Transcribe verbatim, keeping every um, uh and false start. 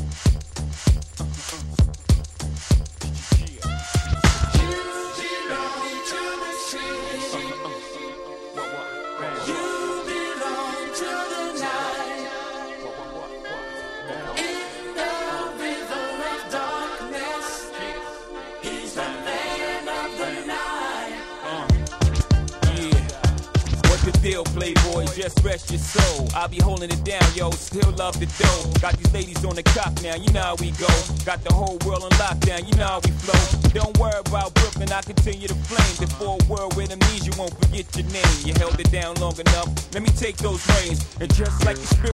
Deal, playboy, just rest your soul. I'll be holding it down, yo, still love the dough. Got these ladies on the cop now, you know how we go. Got the whole world on lockdown, you know how we flow. Don't worry about Brooklyn, I continue to flame. Before a world with enemies, you won't forget your name. You held it down long enough, let me take those reins. And just like the spirit